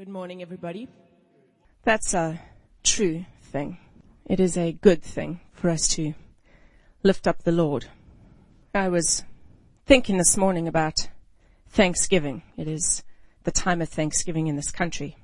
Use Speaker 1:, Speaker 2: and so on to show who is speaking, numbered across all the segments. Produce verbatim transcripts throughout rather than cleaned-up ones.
Speaker 1: Good morning, everybody. That's a true thing. It is a good thing for us to lift up the Lord. I was thinking this morning about Thanksgiving. It is the time of Thanksgiving in this country.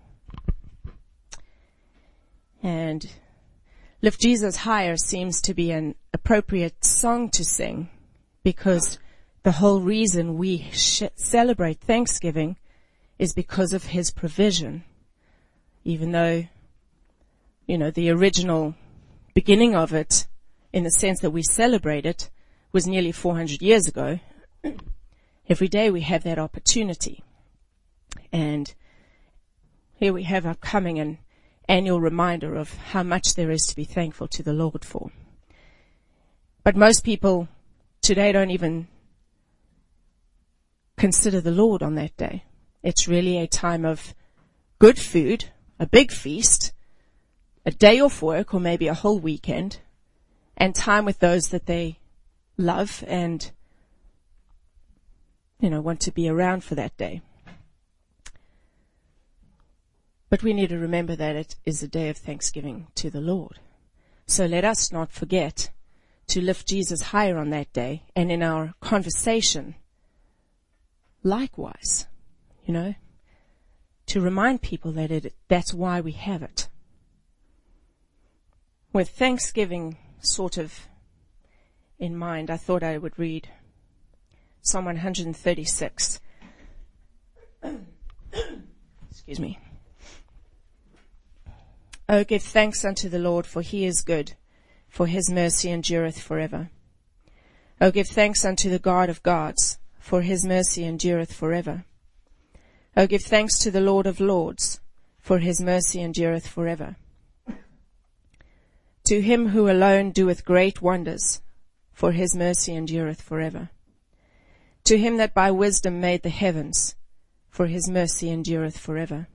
Speaker 1: And Lift Jesus Higher seems to be an appropriate song to sing because the whole reason we sh- celebrate Thanksgiving is because of his provision. Even though, you know, the original beginning of it, in the sense that we celebrate it, was nearly four hundred years ago, every day we have that opportunity. And here we have our coming and annual reminder of how much there is to be thankful to the Lord for. But most people today don't even consider the Lord on that day. It's really a time of good food, a big feast, a day off work or maybe a whole weekend, and time with those that they love and, you know, want to be around for that day. But we need to remember that it is a day of thanksgiving to the Lord. So let us not forget to lift Jesus higher on that day, and in our conversation, likewise, you know, to remind people that it, that's why we have it. With Thanksgiving sort of in mind, I thought I would read Psalm one thirty-six. Excuse me. Oh, give thanks unto the Lord, for he is good, for his mercy endureth forever. Oh, give thanks unto the God of gods, for his mercy endureth forever. Oh, give thanks to the Lord of lords, for his mercy endureth forever. To him who alone doeth great wonders, for his mercy endureth forever. To him that by wisdom made the heavens, for his mercy endureth forever.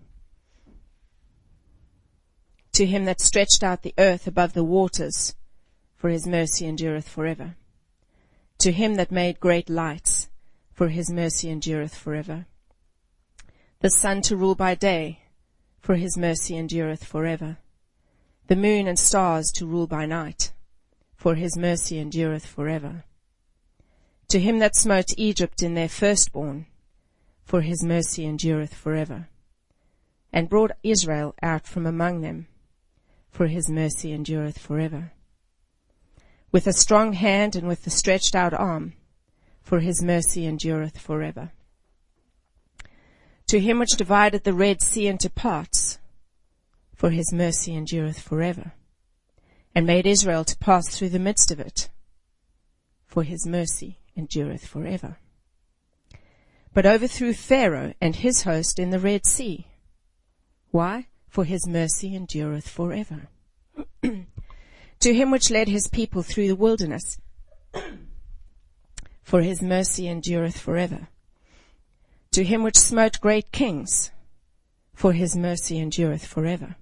Speaker 1: To him that stretched out the earth above the waters, for his mercy endureth forever. To him that made great lights, for his mercy endureth forever. The sun to rule by day, for his mercy endureth forever. The moon and stars to rule by night, for his mercy endureth forever. To him that smote Egypt in their firstborn, for his mercy endureth forever. And brought Israel out from among them, for his mercy endureth forever. With a strong hand and with a stretched out arm, for his mercy endureth forever. To him which divided the Red Sea into parts, for his mercy endureth forever. And made Israel to pass through the midst of it, for his mercy endureth forever. But overthrew Pharaoh and his host in the Red Sea. Why? For his mercy endureth forever. To him which led his people through the wilderness, for his mercy endureth forever. To him which smote great kings, for his mercy endureth forever.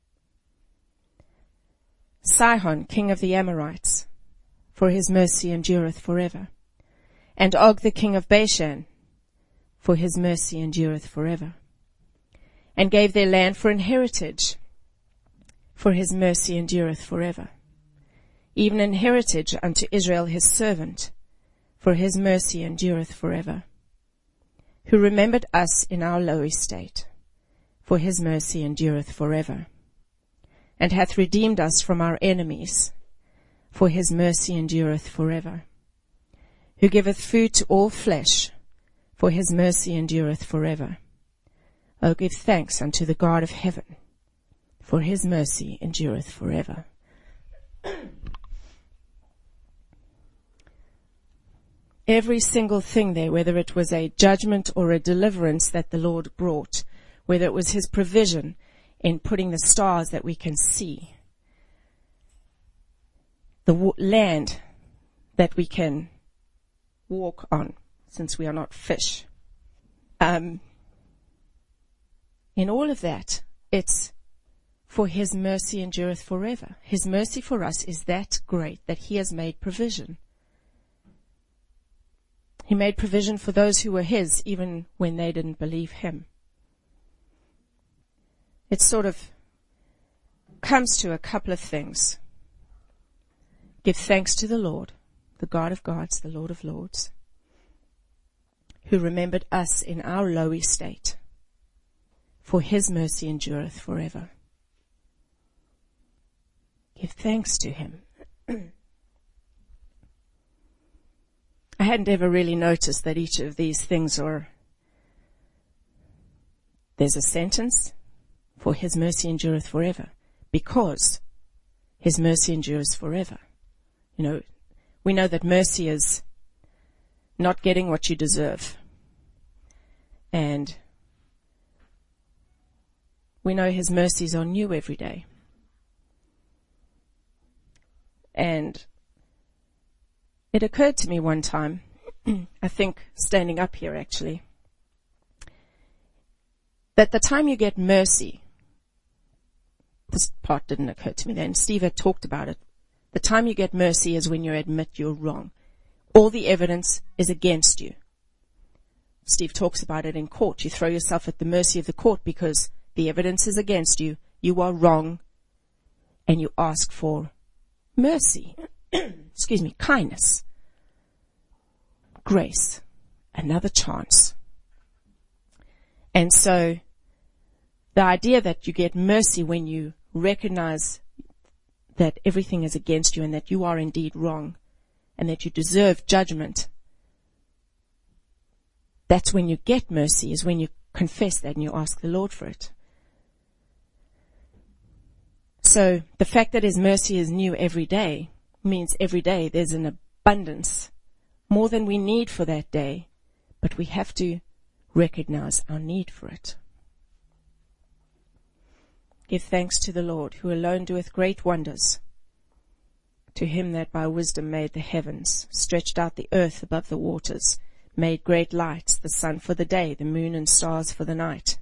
Speaker 1: Sihon, king of the Amorites, for his mercy endureth forever. And Og, the king of Bashan, for his mercy endureth forever. And gave their land for an heritage, for his mercy endureth forever. Even an heritage unto Israel his servant, for his mercy endureth forever. Who remembered us in our low estate, for his mercy endureth forever. And hath redeemed us from our enemies, for his mercy endureth forever. Who giveth food to all flesh, for his mercy endureth forever. O give thanks unto the God of heaven, for his mercy endureth forever. Every single thing there, whether it was a judgment or a deliverance that the Lord brought, whether it was his provision in putting the stars that we can see, the w- land that we can walk on, since we are not fish. Um, in all of that, it's for his mercy endureth forever. His mercy for us is that great that he has made provision. He made provision for those who were his, even when they didn't believe him. it sort of comes to a couple of things. Give thanks to the Lord, the God of gods, the Lord of lords, who remembered us in our low estate, for his mercy endureth forever. Give thanks to him. I hadn't ever really noticed that each of these things are, there's a sentence, for his mercy endureth forever, because his mercy endures forever. You know, we know that mercy is not getting what you deserve. And we know his mercies are new every day. And it occurred to me one time, I think standing up here actually, that the time you get mercy, this part didn't occur to me then, Steve had talked about it, the time you get mercy is when you admit you're wrong. All the evidence is against you. Steve talks about it in court. You throw yourself at the mercy of the court because the evidence is against you. You are wrong, and you ask for mercy. Excuse me, kindness, grace, another chance. And so the idea that you get mercy when you recognize that everything is against you and that you are indeed wrong and that you deserve judgment, that's when you get mercy, is when you confess that and you ask the Lord for it. So the fact that his mercy is new every day means every day there's an abundance, more than we need for that day, but we have to recognize our need for it. Give thanks to the Lord, who alone doeth great wonders. To him that by wisdom made the heavens, stretched out the earth above the waters, made great lights, the sun for the day, the moon and stars for the night.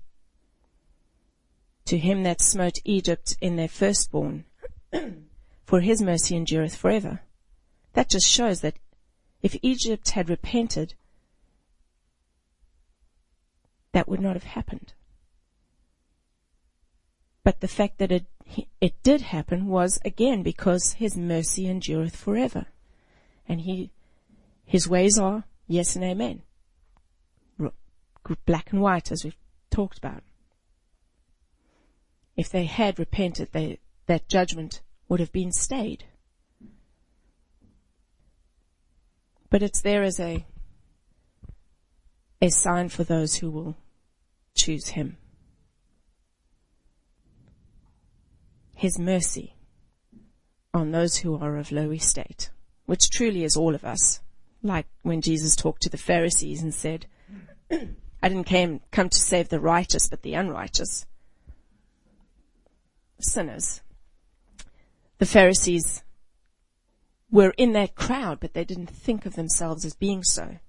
Speaker 1: To him that smote Egypt in their firstborn, for his mercy endureth forever. That just shows that if Egypt had repented, that would not have happened. But the fact that it, it did happen was, again, because his mercy endureth forever. And he, his ways are yes and amen. Black and white, as we've talked about. If they had repented, they, that judgment would have been stayed. But it's there as a, a sign for those who will choose him. His mercy on those who are of low estate, which truly is all of us. Like when Jesus talked to the Pharisees and said, I didn't came, come to save the righteous, but the unrighteous. Sinners. The Pharisees were in that crowd, but they didn't think of themselves as being so.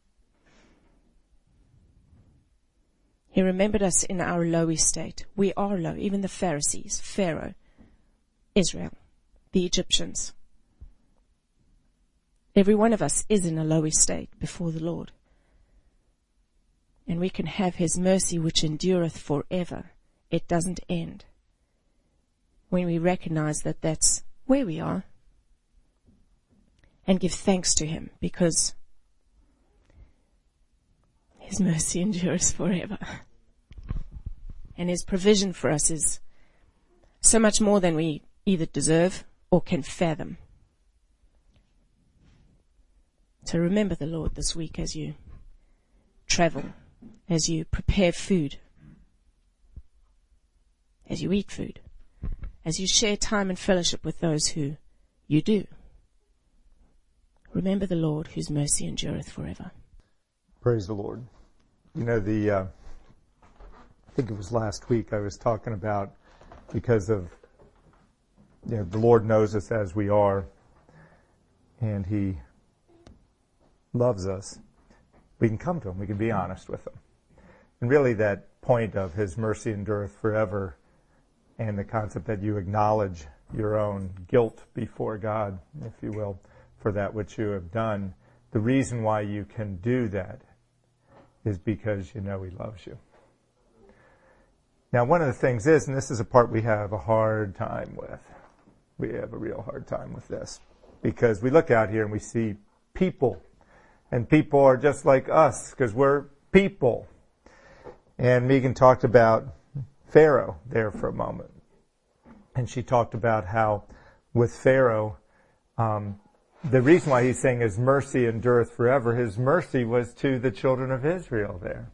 Speaker 1: He remembered us in our low estate. We are low, even the Pharisees, Pharaoh, Israel, the Egyptians. Every one of us is in a low estate before the Lord. And we can have his mercy which endureth forever. It doesn't end. When we recognize that that's where we are, and give thanks to him, because his mercy endures forever. And his provision for us is so much more than we either deserve or can fathom. So remember the Lord this week as you travel, as you prepare food, as you eat food, as you share time and fellowship with those who you do. Remember the Lord, whose mercy endureth forever.
Speaker 2: Praise the Lord. You know, the, uh, I think it was last week I was talking about, because of, you know, the Lord knows us as we are, and he loves us. We can come to him. We can be honest with him. And really that point of his mercy endureth forever, and the concept that you acknowledge your own guilt before God, if you will, for that which you have done. The reason why you can do that is because you know he loves you. Now, one of the things is, and this is a part we have a hard time with. We have a real hard time with this. Because we look out here and we see people. And people are just like us, because we're people. And Megan talked about Pharaoh there for a moment. And she talked about how with Pharaoh, um, the reason why he's saying his mercy endureth forever, his mercy was to the children of Israel there.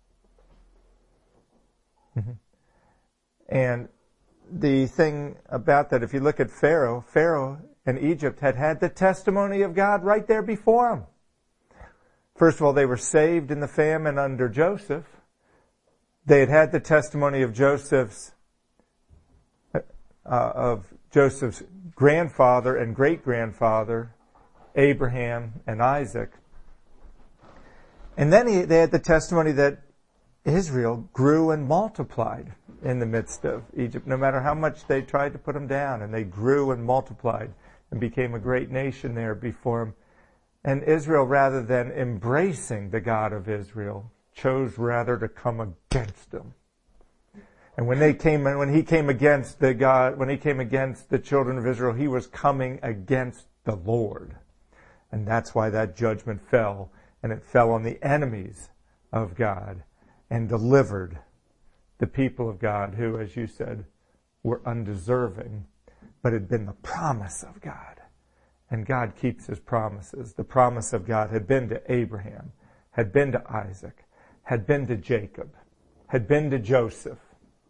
Speaker 2: Mm-hmm. And the thing about that, if you look at Pharaoh, Pharaoh and Egypt had had the testimony of God right there before them. First of all, they were saved in the famine under Joseph. They had had the testimony of Joseph's uh, of Joseph's grandfather and great-grandfather, Abraham and Isaac. And then he, they had the testimony that Israel grew and multiplied in the midst of Egypt, no matter how much they tried to put them down. And they grew and multiplied and became a great nation there before him. And Israel, rather than embracing the God of Israel, chose rather to come against him. And when they came, when he came against the God, when he came against the children of Israel, he was coming against the Lord. And that's why that judgment fell. And it fell on the enemies of God and delivered the people of God who, as you said, were undeserving, but had been the promise of God. And God keeps his promises. The promise of God had been to Abraham, had been to Isaac, had been to Jacob, had been to Joseph.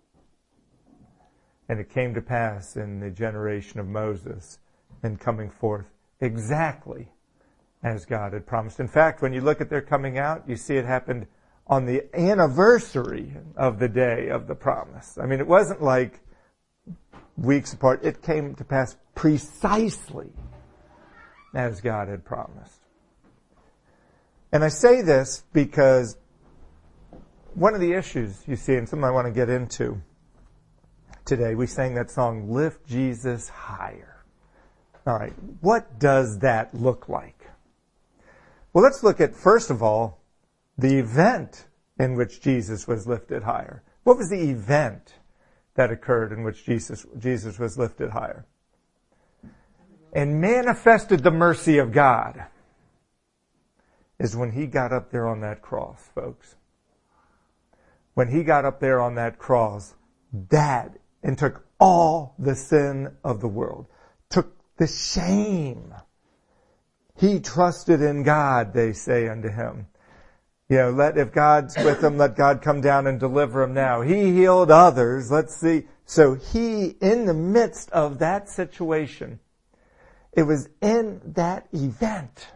Speaker 2: And it came to pass in the generation of Moses and coming forth exactly as God had promised. In fact, when you look at their coming out, you see it happened on the anniversary of the day of the promise. I mean, it wasn't like weeks apart. It came to pass precisely as God had promised. And I say this because one of the issues you see, and something I want to get into today, we sang that song, Lift Jesus Higher. All right, what does that look like? Well, let's look at, first of all, the event in which Jesus was lifted higher. What was the event that occurred in which Jesus, Jesus was lifted higher? And manifested the mercy of God is when he got up there on that cross, folks. When he got up there on that cross, that, and took all the sin of the world, took the shame. He trusted in God, they say unto him. You know, let, if God's with him, let God come down and deliver him now. He healed others. Let's see. So he, in the midst of that situation, it was in that event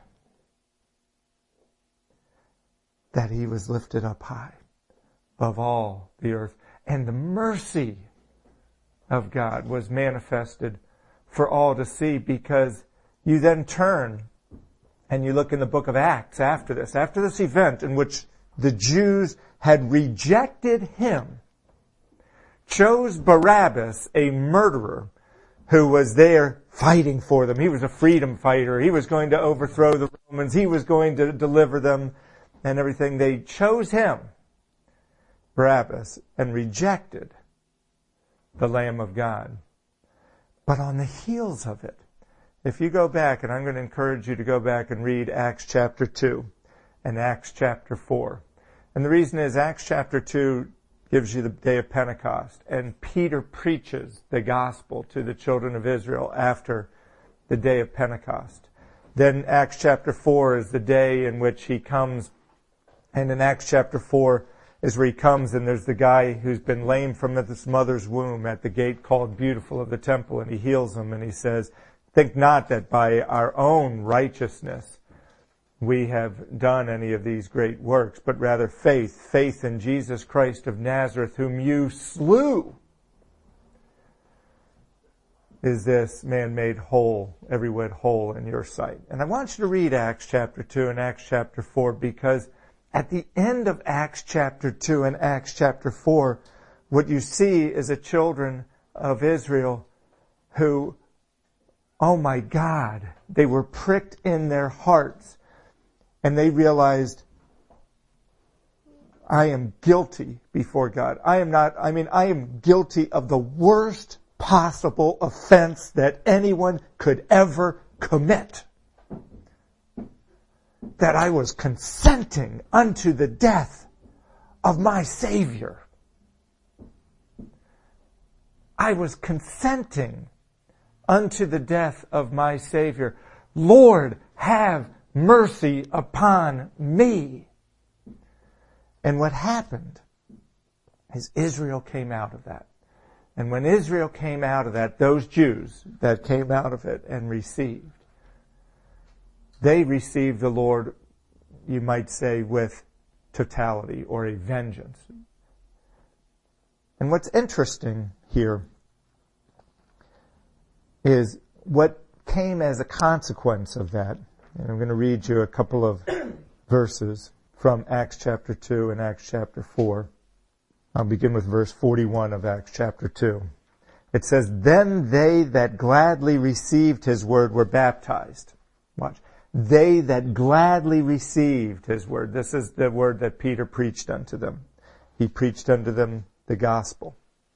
Speaker 2: that he was lifted up high above all the earth. And the mercy of God was manifested for all to see, because you then turn and you look in the book of Acts after this, after this event in which the Jews had rejected him, chose Barabbas, a murderer, who was there fighting for them. He was a freedom fighter. He was going to overthrow the Romans. He was going to deliver them and everything. They chose him, Barabbas, and rejected the Lamb of God. But on the heels of it, if you go back, and I'm going to encourage you to go back and read Acts chapter two and Acts chapter four. And the reason is Acts chapter two gives you the day of Pentecost, and Peter preaches the gospel to the children of Israel after the day of Pentecost. Then Acts chapter four is the day in which he comes, and in Acts chapter four is where he comes, and there's the guy who's been lame from his mother's womb at the gate called Beautiful of the temple, and he heals him, and he says, think not that by our own righteousness we have done any of these great works, but rather faith, faith in Jesus Christ of Nazareth, whom you slew, is this man made whole, every whit whole in your sight. And I want you to read Acts chapter two and Acts chapter four, because at the end of Acts chapter two and Acts chapter four, what you see is the children of Israel who, oh my God, they were pricked in their hearts. And they realized, I am guilty before God. I am not, I mean, I am guilty of the worst possible offense that anyone could ever commit. That I was consenting unto the death of my Savior. I was consenting unto the death of my Savior. Lord, have mercy upon me. And what happened is Israel came out of that. And when Israel came out of that, those Jews that came out of it and received, they received the Lord, you might say, with totality or a vengeance. And what's interesting here is what came as a consequence of that. And I'm going to read you a couple of verses from Acts chapter two and Acts chapter four. I'll begin with verse forty-one of Acts chapter two. It says, "Then they that gladly received his word were baptized." Watch. They that gladly received his word. This is the word that Peter preached unto them. He preached unto them the gospel.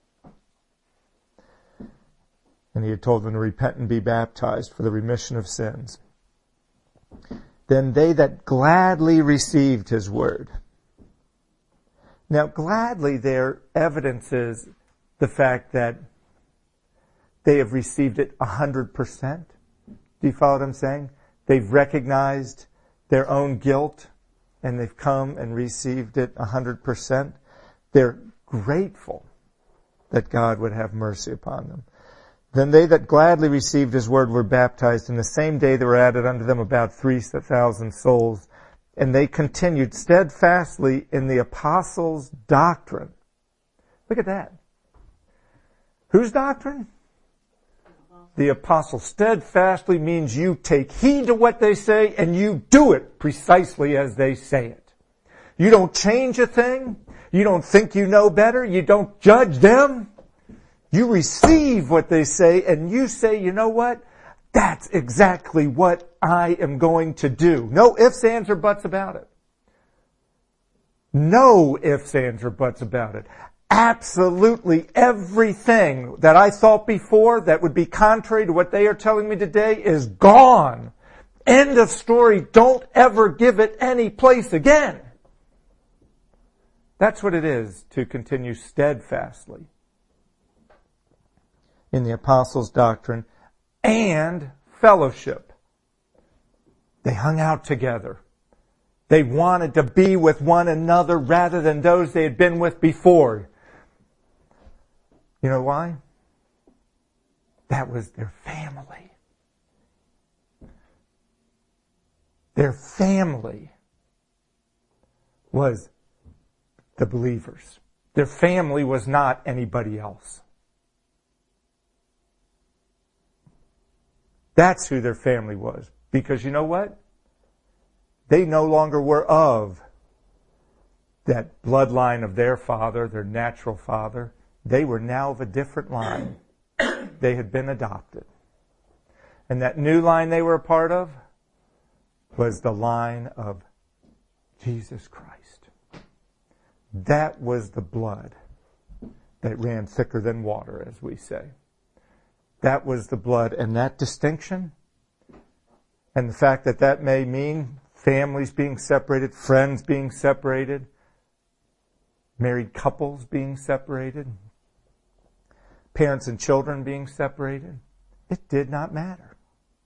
Speaker 2: And he had told them to repent and be baptized for the remission of sins. Then they that gladly received his word. Now, gladly there evidences the fact that they have received it one hundred percent. Do you follow what I'm saying? They've recognized their own guilt and they've come and received it one hundred percent. They're grateful that God would have mercy upon them. Then they that gladly received his word were baptized. In the same day there were added unto them about three thousand souls. And they continued steadfastly in the apostles' doctrine. Look at that. Whose doctrine? The apostles. Steadfastly means you take heed to what they say and you do it precisely as they say it. You don't change a thing. You don't think you know better. You don't judge them. You receive what they say and you say, you know what? That's exactly what I am going to do. No ifs, ands, or buts about it. No ifs, ands, or buts about it. Absolutely everything that I thought before that would be contrary to what they are telling me today is gone. End of story. Don't ever give it any place again. That's what it is to continue steadfastly in the apostles' doctrine and fellowship. They hung out together. They wanted to be with one another rather than those they had been with before. You know why? That was their family. Their family was the believers. Their family was not anybody else. That's who their family was. Because you know what? They no longer were of that bloodline of their father, their natural father. They were now of a different line. They had been adopted. And that new line they were a part of was the line of Jesus Christ. That was the blood that ran thicker than water, as we say. That was the blood. And that distinction, and the fact that that may mean families being separated, friends being separated, married couples being separated, parents and children being separated, it did not matter.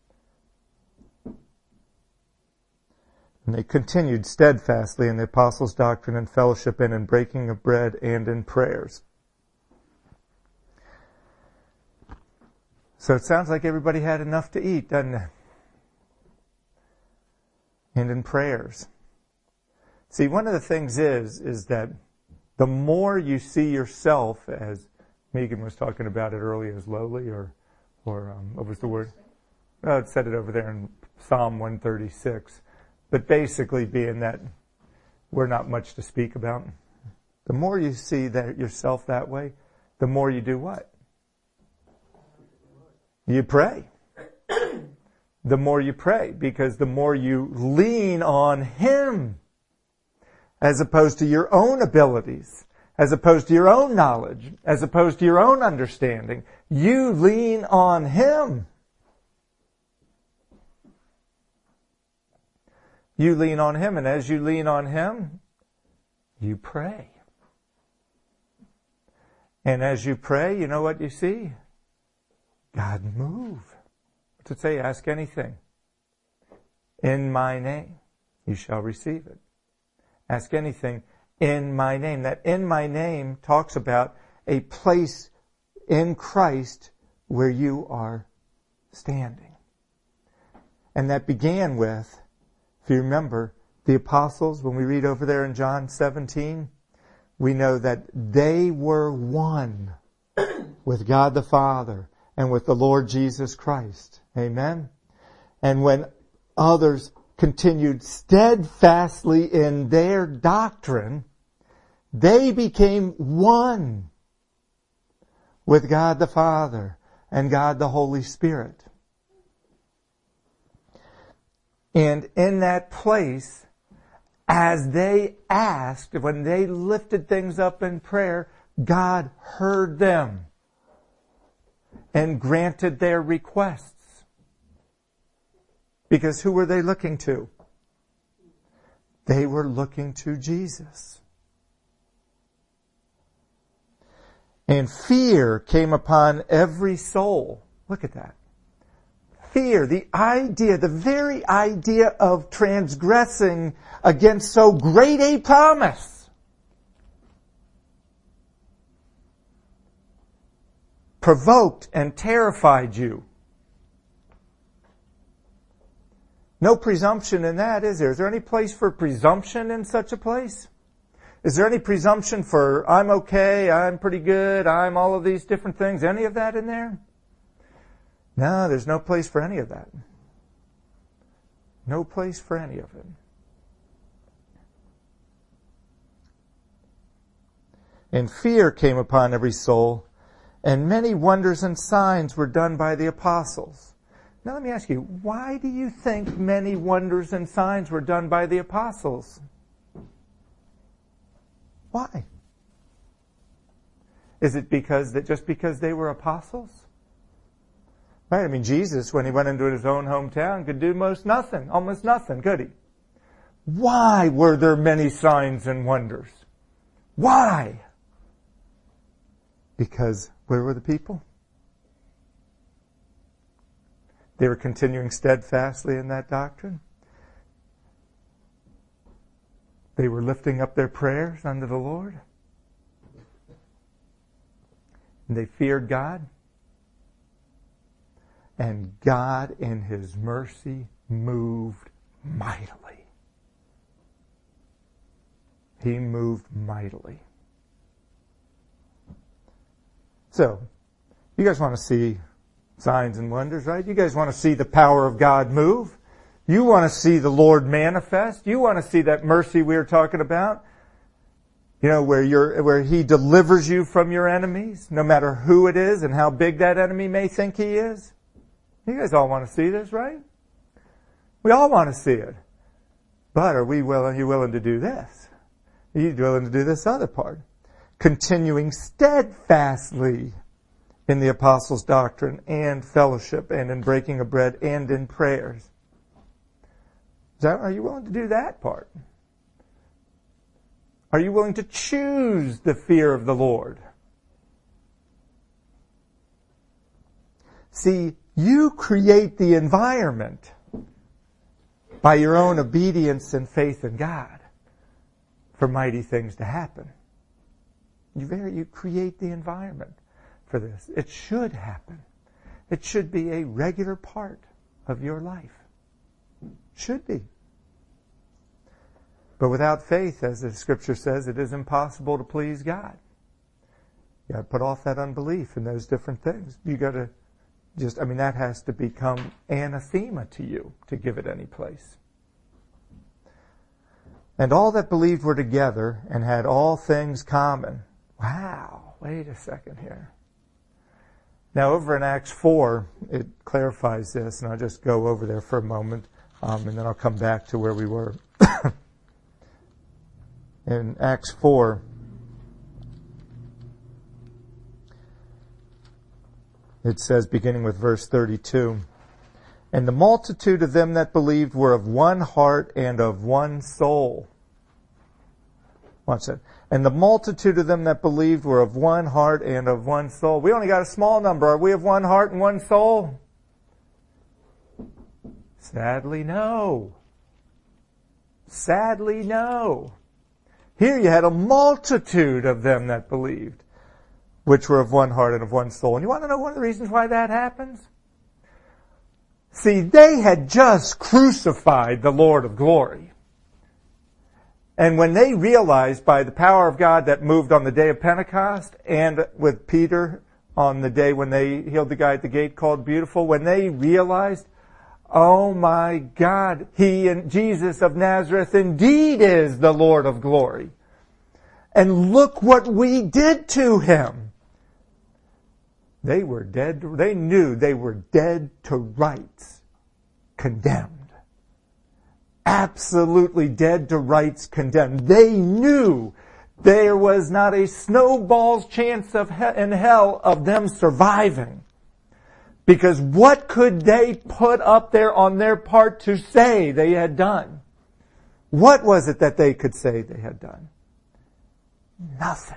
Speaker 2: And they continued steadfastly in the apostles' doctrine and fellowship and in breaking of bread and in prayers. So it sounds like everybody had enough to eat, doesn't it? And in prayers. See, one of the things is, is that the more you see yourself as, Megan was talking about it earlier, as lowly, or, or um, what was the word? Oh, it said it over there in Psalm one thirty-six. But basically being that we're not much to speak about. The more you see that yourself that way, the more you do what? You pray. The more you pray, because the more you lean on Him. as opposed to your own abilities, as opposed to your own knowledge, as opposed to your own understanding. You lean on Him. You lean on Him, and as you lean on Him, you pray. And as you pray, you know what you see? God move. What's it say? Ask anything. In my name, you shall receive it. Ask anything in my name. That in my name talks about a place in Christ where you are standing. And that began with, if you remember, the apostles, when we read over there in John seventeen, we know that they were one with God the Father and with the Lord Jesus Christ. Amen? And when others continued steadfastly in their doctrine, they became one with God the Father and God the Holy Spirit. And in that place, as they asked, when they lifted things up in prayer, God heard them and granted their requests. Because who were they looking to? They were looking to Jesus. And fear came upon every soul. Look at that. Fear, the idea, the very idea of transgressing against so great a promise, provoked and terrified you. No presumption in that, is there? Is there any place for presumption in such a place? Is there any presumption for, I'm okay, I'm pretty good, I'm all of these different things? Any of that in there? No, there's no place for any of that. No place for any of it. And fear came upon every soul, and many wonders and signs were done by the apostles. Now let me ask you, why do you think many wonders and signs were done by the apostles? Why? Is it because that just because they were apostles? Right? I mean, Jesus, when he went into his own hometown, could do most nothing, almost nothing, could he? Why were there many signs and wonders? Why? Because where were the people? They were continuing steadfastly in that doctrine. They were lifting up their prayers unto the Lord. And they feared God. And God in His mercy moved mightily. He moved mightily. So, you guys want to see signs and wonders, right? You guys want to see the power of God move. You want to see the Lord manifest. You want to see that mercy we were talking about. You know, where you're, where He delivers you from your enemies, no matter who it is and how big that enemy may think he is. You guys all want to see this, right? We all want to see it. But are we willing, are you willing to do this? Are you willing to do this other part? Continuing steadfastly in the apostles' doctrine and fellowship and in breaking of bread and in prayers. Is that, are you willing to do that part? Are you willing to choose the fear of the Lord? See, you create the environment by your own obedience and faith in God for mighty things to happen. You very, you create the environment for this. It should happen. It should be a regular part of your life. Should be. But without faith, as the Scripture says, it is impossible to please God. You got to put off that unbelief and those different things. You got to just, I mean, that has to become anathema to you to give it any place. And all that believed were together and had all things common. Wow, wait a second here. Now over in Acts four, it clarifies this, and I'll just go over there for a moment, um, and then I'll come back to where we were. in Acts four, it says, beginning with verse thirty-two, "And the multitude of them that believed were of one heart and of one soul." Watch that. "And the multitude of them that believed were of one heart and of one soul." We only got a small number. Are we of one heart and one soul? Sadly, no. Sadly, no. Here you had a multitude of them that believed, which were of one heart and of one soul. And you want to know one of the reasons why that happens? See, they had just crucified the Lord of glory. And when they realized by the power of God that moved on the day of Pentecost and with Peter on the day when they healed the guy at the gate called Beautiful, when they realized, oh my God, He and Jesus of Nazareth indeed is the Lord of glory. And look what we did to Him. They were dead. They knew they were dead to rights, condemned. Absolutely dead to rights, condemned. They knew there was not a snowball's chance of he- in hell of them surviving. Because what could they put up there on their part to say they had done? What was it that they could say they had done? Nothing.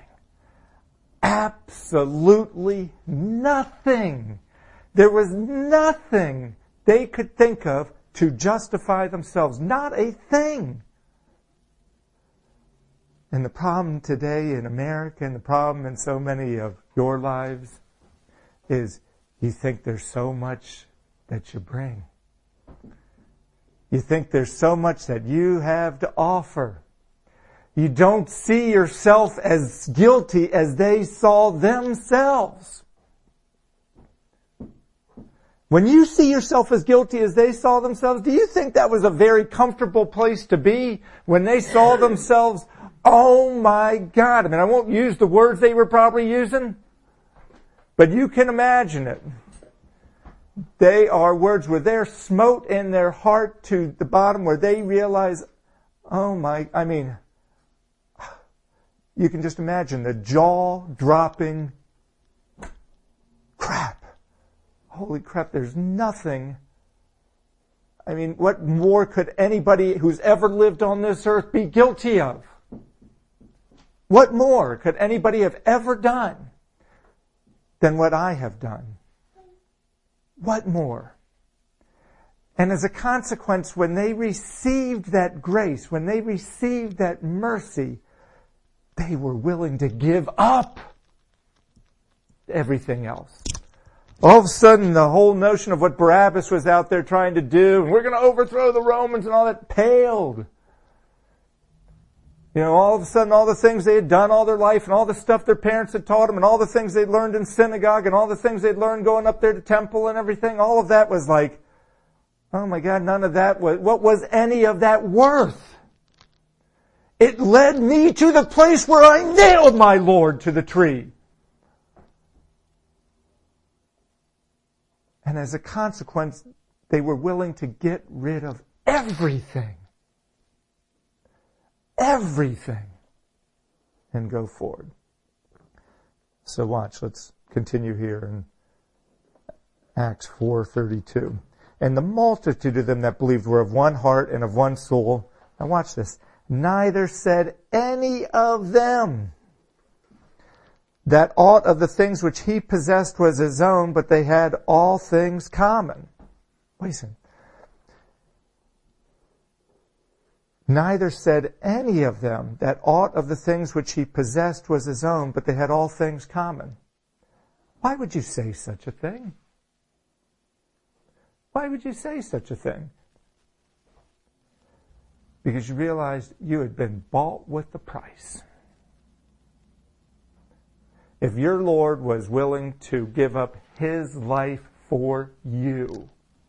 Speaker 2: Absolutely nothing. There was nothing they could think of to justify themselves. Not a thing. And the problem today in America, and the problem in so many of your lives, is you think there's so much that you bring. You think there's so much that you have to offer. You don't see yourself as guilty as they saw themselves. When you see yourself as guilty as they saw themselves, do you think that was a very comfortable place to be when they saw themselves? Oh my God. I mean, I won't use the words they were probably using, but you can imagine it. They are words where they're smote in their heart to the bottom, where they realize, oh my, I mean, you can just imagine the jaw-dropping crap. Holy crap, there's nothing. I mean, what more could anybody who's ever lived on this earth be guilty of? What more could anybody have ever done than what I have done? What more? And as a consequence, when they received that grace, when they received that mercy, they were willing to give up everything else. All of a sudden, the whole notion of what Barabbas was out there trying to do, and we're going to overthrow the Romans and all that, paled. You know, all of a sudden, all the things they had done all their life, and all the stuff their parents had taught them, and all the things they'd learned in synagogue, and all the things they'd learned going up there to temple and everything, all of that was like, oh my God, none of that was, what was any of that worth? It led me to the place where I nailed my Lord to the tree. And as a consequence, they were willing to get rid of everything. Everything. And go forward. So watch, let's continue here in Acts four thirty-two. "And the multitude of them that believed were of one heart and of one soul." Now watch this. "Neither said any of them that aught of the things which he possessed was his own, but they had all things common." Listen. "Neither said any of them that aught of the things which he possessed was his own, but they had all things common." Why would you say such a thing? Why would you say such a thing? Because you realized you had been bought with the price. If your Lord was willing to give up His life for you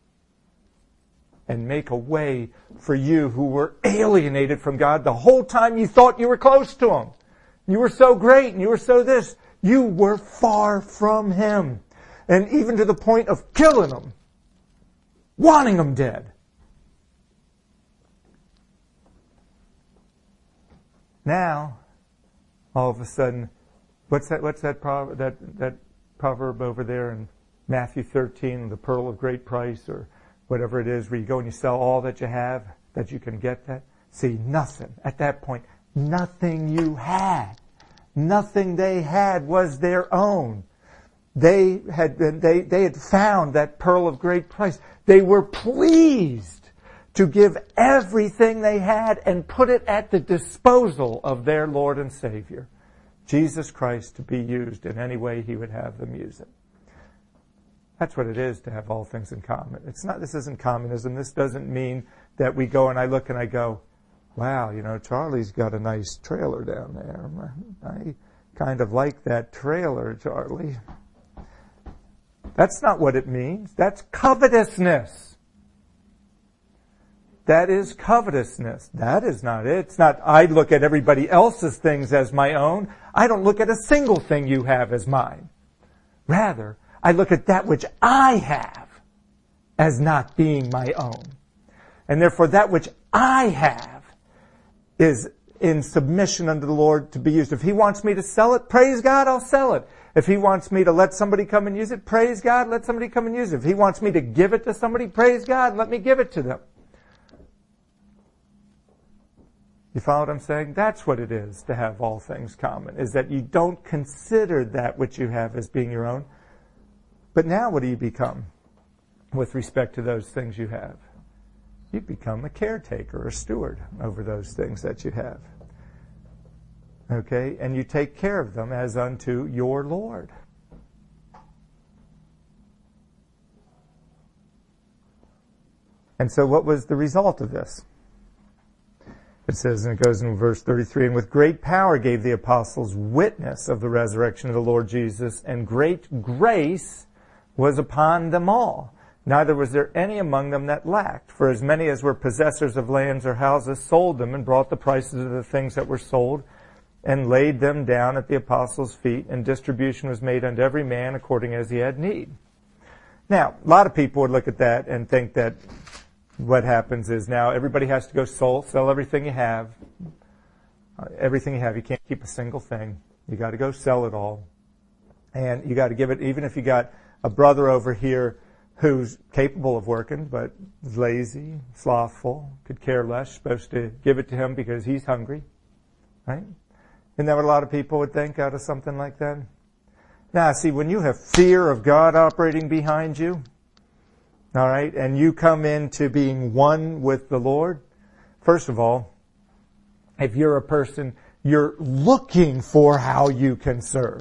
Speaker 2: and make a way for you who were alienated from God the whole time you thought you were close to Him, you were so great and you were so this, you were far from Him. And even to the point of killing Him, wanting Him dead. Now, all of a sudden, what's that? What's that proverb? That that proverb over there in Matthew thirteen, the pearl of great price, or whatever it is, where you go and you sell all that you have, that you can get that. See, nothing at that point. Nothing you had, nothing they had was their own. They had been, they they had found that pearl of great price. They were pleased to give everything they had and put it at the disposal of their Lord and Savior, Jesus Christ, to be used in any way He would have them use it. That's what it is to have all things in common. It's not, this isn't communism. This doesn't mean that we go and I look and I go, wow, you know, Charlie's got a nice trailer down there. I kind of like that trailer, Charlie. That's not what it means. That's covetousness. That is covetousness. That is not it. It's not, I look at everybody else's things as my own. I don't look at a single thing you have as mine. Rather, I look at that which I have as not being my own. And therefore, that which I have is in submission unto the Lord to be used. If He wants me to sell it, praise God, I'll sell it. If He wants me to let somebody come and use it, praise God, let somebody come and use it. If He wants me to give it to somebody, praise God, let me give it to them. You follow what I'm saying? That's what it is to have all things common, is that you don't consider that which you have as being your own. But now what do you become with respect to those things you have? You become a caretaker, a steward over those things that you have. Okay? And you take care of them as unto your Lord. And so what was the result of this? It says, and it goes in verse thirty-three, and with great power gave the apostles witness of the resurrection of the Lord Jesus, and great grace was upon them all. Neither was there any among them that lacked. For as many as were possessors of lands or houses sold them and brought the prices of the things that were sold and laid them down at the apostles' feet, and distribution was made unto every man according as he had need. Now, a lot of people would look at that and think that what happens is now everybody has to go sell, sell everything you have. Uh, everything you have. You can't keep a single thing. You got to go sell it all. And you got to give it, even if you got a brother over here who's capable of working, but is lazy, slothful, could care less, supposed to give it to him because he's hungry. Right? Isn't that what a lot of people would think out of something like that? Now, see, when you have fear of God operating behind you, all right, and you come into being one with the Lord, first of all, if you're a person, you're looking for how you can serve.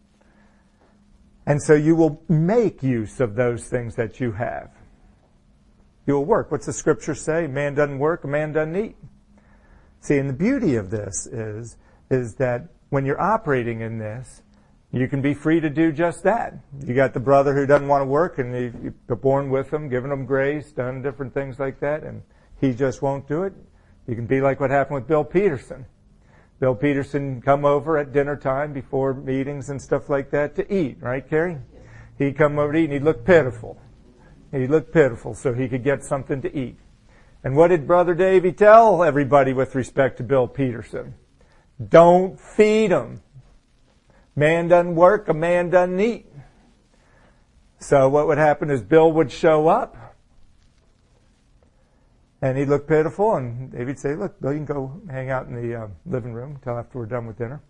Speaker 2: And so you will make use of those things that you have. You will work. What's the scripture say? A man doesn't work, a man doesn't eat. See, and the beauty of this is, is that when you're operating in this, you can be free to do just that. You got the brother who doesn't want to work, and you, you're born with him, giving him grace, done different things like that, and he just won't do it. You can be like what happened with Bill Peterson. Bill Peterson come over at dinner time before meetings and stuff like that to eat, right, Carrie? He'd come over to eat, and he'd look pitiful. He'd look pitiful so he could get something to eat. And what did Brother Davy tell everybody with respect to Bill Peterson? Don't feed him. Man doesn't work, a man doesn't eat. So what would happen is Bill would show up, and he'd look pitiful, and David'd say, look, Bill, you can go hang out in the uh, living room until after we're done with dinner.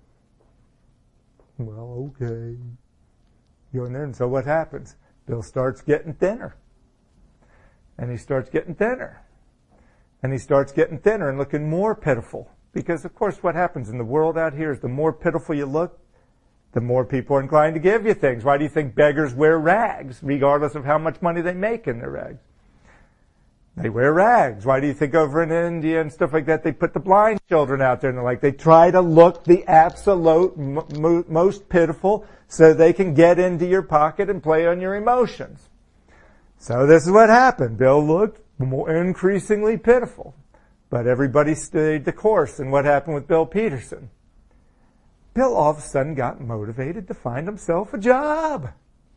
Speaker 2: Well, okay. Go in there, and so what happens? Bill starts getting thinner. And he starts getting thinner. And he starts getting thinner and looking more pitiful. Because, of course, what happens in the world out here is the more pitiful you look, the more people are inclined to give you things. Why do you think beggars wear rags, regardless of how much money they make in their rags? They wear rags. Why do you think over in India and stuff like that, they put the blind children out there and they're like, they try to look the absolute mo- most pitiful so they can get into your pocket and play on your emotions. So this is what happened. Bill looked more increasingly pitiful. But everybody stayed the course. And what happened with Bill Peterson? Bill all of a sudden got motivated to find himself a job.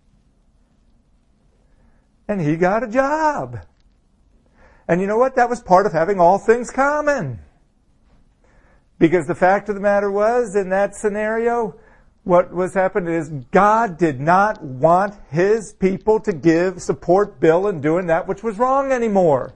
Speaker 2: And he got a job. And you know what? That was part of having all things common. Because the fact of the matter was, in that scenario, what was happening is God did not want His people to give, support Bill in doing that which was wrong anymore.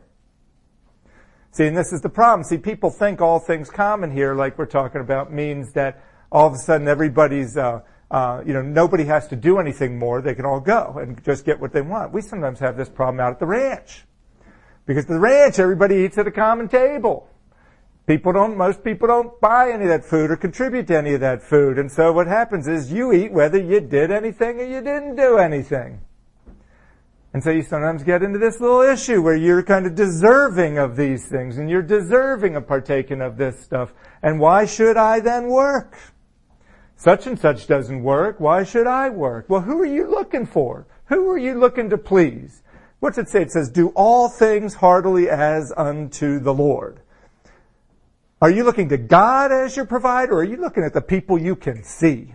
Speaker 2: See, and this is the problem. See, people think all things common here, like we're talking about, means that all of a sudden everybody's, uh, uh, you know, nobody has to do anything more. They can all go and just get what they want. We sometimes have this problem out at the ranch. Because at the ranch, everybody eats at a common table. People don't, most people don't buy any of that food or contribute to any of that food. And so what happens is you eat whether you did anything or you didn't do anything. And so you sometimes get into this little issue where you're kind of deserving of these things and you're deserving of partaking of this stuff. And why should I then work? Such and such doesn't work. Why should I work? Well, who are you looking for? Who are you looking to please? What's it say? It says, do all things heartily as unto the Lord. Are you looking to God as your provider, or are you looking at the people you can see?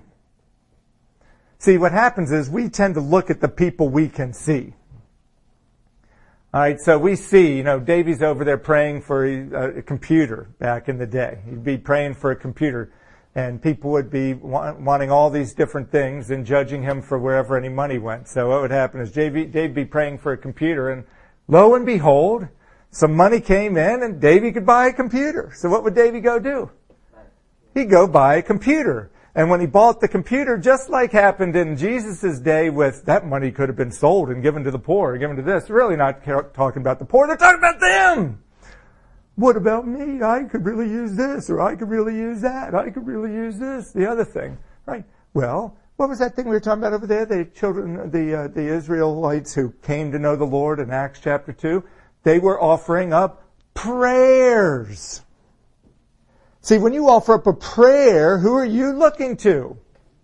Speaker 2: See, what happens is we tend to look at the people we can see. All right, so we see, you know, Davey's over there praying for a, a computer back in the day. He'd be praying for a computer, and people would be wa- wanting all these different things and judging him for wherever any money went. So what would happen is Davey, Davey'd be praying for a computer, and lo and behold, some money came in and Davey could buy a computer. So what would Davey go do? He'd go buy a computer. And when he bought the computer, just like happened in Jesus' day with that money could have been sold and given to the poor, or given to this, they're really not talking about the poor, they're talking about them. What about me? I could really use this, or I could really use that. I could really use this, the other thing. Right? Well, what was that thing we were talking about over there? The children, the, uh, the Israelites who came to know the Lord in Acts chapter two. They were offering up prayers. See, when you offer up a prayer, who are you looking to?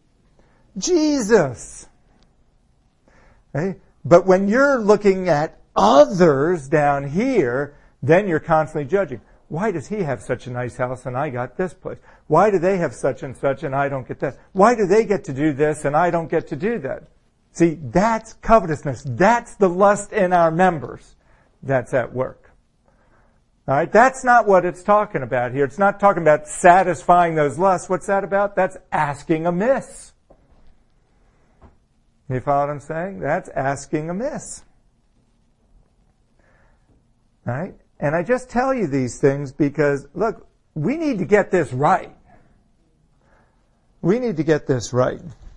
Speaker 2: Jesus. Okay? But when you're looking at others down here, then you're constantly judging. Why does he have such a nice house and I got this place? Why do they have such and such and I don't get that? Why do they get to do this and I don't get to do that? See, that's covetousness. That's the lust in our members that's at work. All right, that's not what it's talking about here. It's not talking about satisfying those lusts. What's that about? That's asking amiss. You follow what I'm saying? That's asking amiss. All right? And I just tell you these things because, look, we need to get this right. We need to get this right.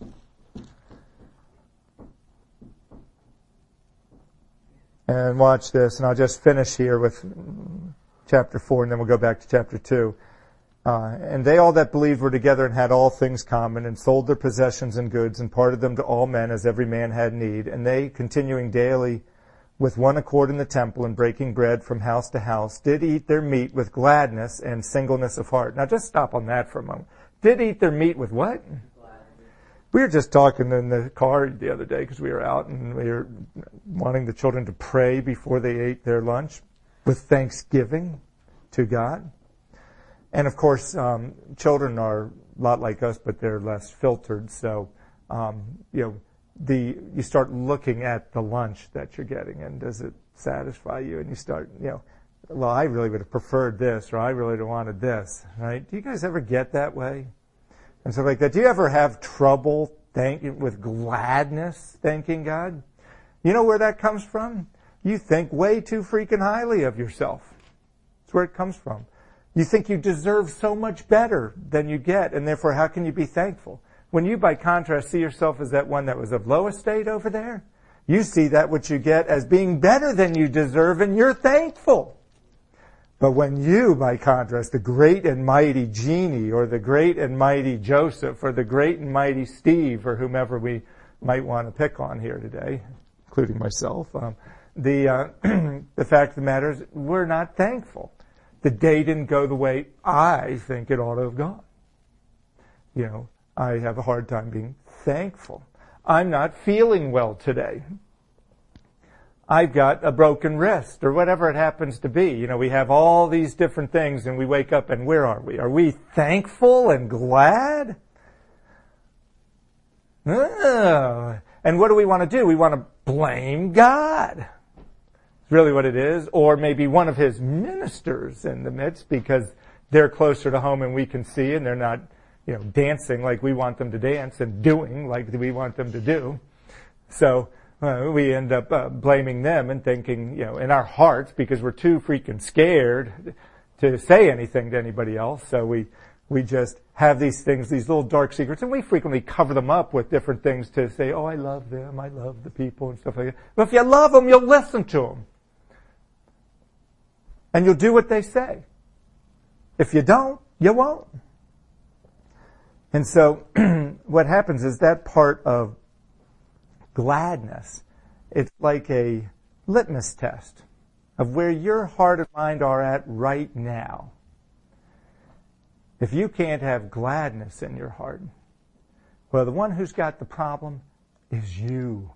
Speaker 2: And watch this, and I'll just finish here with chapter four, and then we'll go back to chapter two. Uh, and they all that believed were together and had all things common, and sold their possessions and goods, and parted them to all men as every man had need. And they, continuing daily with one accord in the temple, and breaking bread from house to house, did eat their meat with gladness and singleness of heart. Now just stop on that for a moment. Did eat their meat with what? We were just talking in the car the other day because we were out and we were wanting the children to pray before they ate their lunch with thanksgiving to God. And of course, um, children are a lot like us, but they're less filtered. So, um, you know, the you start looking at the lunch that you're getting and does it satisfy you? And you start, you know, well, I really would have preferred this, or I really would have wanted this, right? Do you guys ever get that way? And stuff like that. Do you ever have trouble thanking, with gladness thanking God? You know where that comes from? You think way too freaking highly of yourself. That's where it comes from. You think you deserve so much better than you get, and therefore how can you be thankful? When you, by contrast, see yourself as that one that was of low estate over there, you see that which you get as being better than you deserve, and you're thankful. But when you, by contrast, the great and mighty Jeannie, or the great and mighty Joseph, or the great and mighty Steve, or whomever we might want to pick on here today, including myself, um, the uh, the fact of the matter is we're not thankful. The day didn't go the way I think it ought to have gone. You know, I have a hard time being thankful. I'm not feeling well today. I've got a broken wrist, or whatever it happens to be. You know, we have all these different things, and we wake up, and where are we? Are we thankful and glad? Oh. And what do we want to do? We want to blame God. It's really what it is. Or maybe one of His ministers in the midst, because they're closer to home and we can see, and they're not, you know, dancing like we want them to dance and doing like we want them to do. So uh, we end up uh, blaming them and thinking, you know, in our hearts, because we're too freaking scared to say anything to anybody else. So we we just have these things, these little dark secrets, and we frequently cover them up with different things to say, oh, I love them, I love the people and stuff like that. But if you love them, you'll listen to them. And you'll do what they say. If you don't, you won't. And so what happens is that part of gladness, it's like a litmus test of where your heart and mind are at right now. If you can't have gladness in your heart, well, the one who's got the problem is you.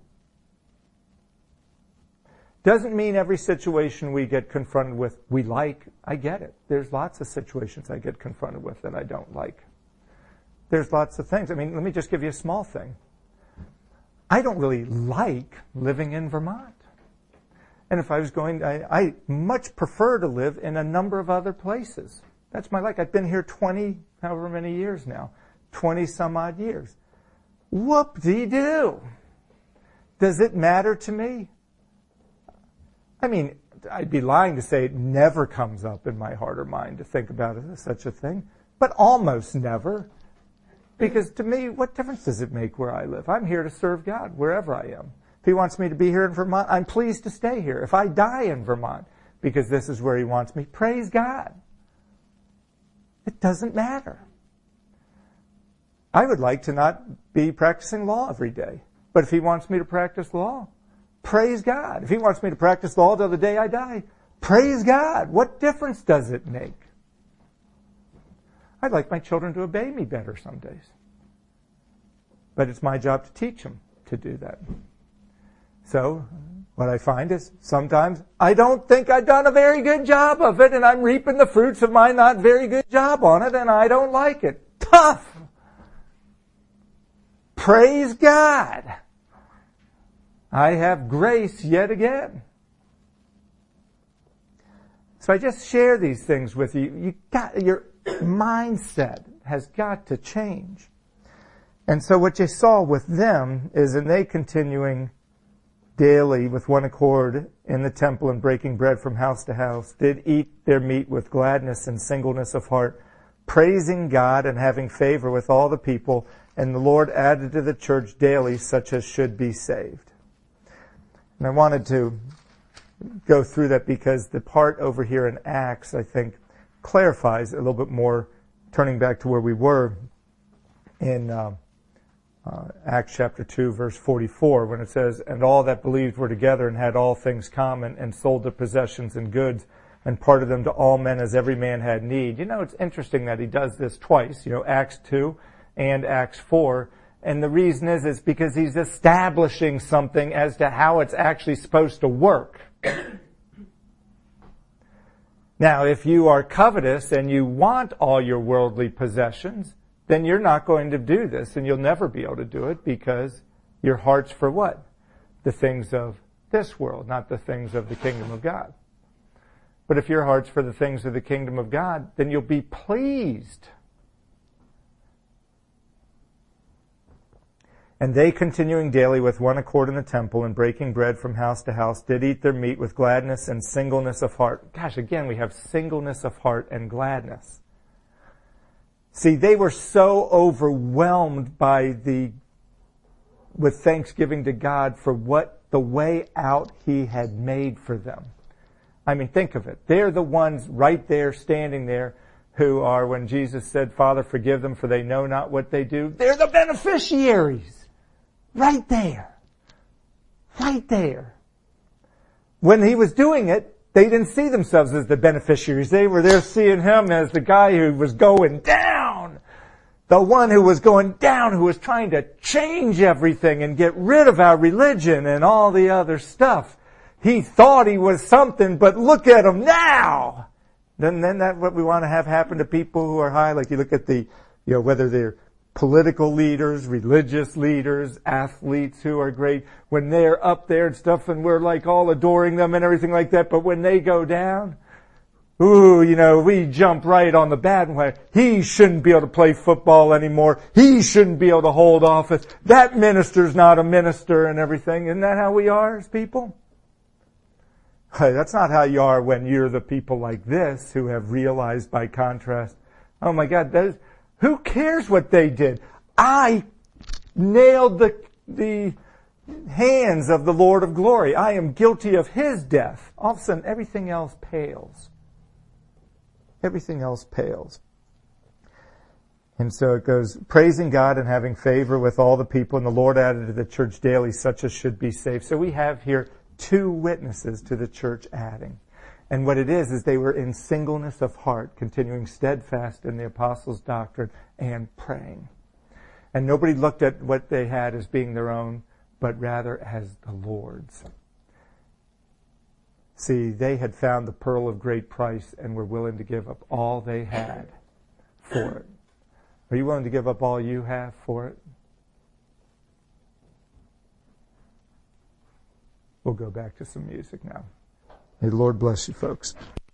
Speaker 2: Doesn't mean every situation we get confronted with we like. I get it. There's lots of situations I get confronted with that I don't like. There's lots of things. I mean, let me just give you a small thing. I don't really like living in Vermont. And if I was going, I, I much prefer to live in a number of other places. That's my like. I've been here twenty, however many years now, twenty some odd years. Whoop-dee-doo. Does it matter to me? I mean, I'd be lying to say it never comes up in my heart or mind to think about it as such a thing, but almost never. Because to me, what difference does it make where I live? I'm here to serve God wherever I am. If He wants me to be here in Vermont, I'm pleased to stay here. If I die in Vermont because this is where He wants me, praise God. It doesn't matter. I would like to not be practicing law every day. But if He wants me to practice law, praise God. If He wants me to practice law till the day I die, praise God. What difference does it make? I'd like my children to obey me better some days. But it's my job to teach them to do that. So what I find is sometimes I don't think I've done a very good job of it, and I'm reaping the fruits of my not very good job on it, and I don't like it. Tough! Praise God! I have grace yet again. So I just share these things with you. You got, your mindset has got to change. And so what you saw with them is in they continuing daily with one accord in the temple and breaking bread from house to house, did eat their meat with gladness and singleness of heart, praising God and having favor with all the people, and the Lord added to the church daily such as should be saved. And I wanted to go through that because the part over here in Acts, I think, clarifies a little bit more, turning back to where we were in uh, uh, Acts chapter two, verse forty-four, when it says, and all that believed were together and had all things common and sold their possessions and goods and parted them to all men as every man had need. You know, it's interesting that he does this twice, you know, Acts two and Acts four. And the reason is, is because he's establishing something as to how it's actually supposed to work. Now, if you are covetous and you want all your worldly possessions, then you're not going to do this, and you'll never be able to do it because your heart's for what? The things of this world, not the things of the kingdom of God. But if your heart's for the things of the kingdom of God, then you'll be pleased. And they, continuing daily with one accord in the temple and breaking bread from house to house, did eat their meat with gladness and singleness of heart. Gosh, again, we have singleness of heart and gladness. See, they were so overwhelmed by the, with thanksgiving to God for what the way out He had made for them. I mean, think of it. They're the ones right there, standing there, who are, when Jesus said, Father, forgive them, for they know not what they do. They're the beneficiaries. Right there. Right there. When He was doing it, they didn't see themselves as the beneficiaries. They were there seeing Him as the guy who was going down. The one who was going down, who was trying to change everything and get rid of our religion and all the other stuff. He thought he was something, but look at him now. Then, then that's what we want to have happen to people who are high. Like you look at the, you know, whether they're political leaders, religious leaders, athletes who are great, when they're up there and stuff and we're like all adoring them and everything like that, but when they go down, Ooh, you know, we jump right on the bandwagon. He shouldn't be able to play football anymore. He shouldn't be able to hold office. That minister's not a minister and everything. Isn't that how we are as people? Hey, that's not how you are when you're the people like this who have realized by contrast, oh my God, those, who cares what they did? I nailed the, the hands of the Lord of glory. I am guilty of His death. All of a sudden, everything else pales. Everything else pales. And so it goes, praising God and having favor with all the people, and the Lord added to the church daily such as should be saved. So we have here two witnesses to the church adding. And what it is, is they were in singleness of heart, continuing steadfast in the apostles' doctrine and praying. And nobody looked at what they had as being their own, but rather as the Lord's. See, they had found the pearl of great price and were willing to give up all they had for it. Are you willing to give up all you have for it? We'll go back to some music now. May the Lord bless you, folks.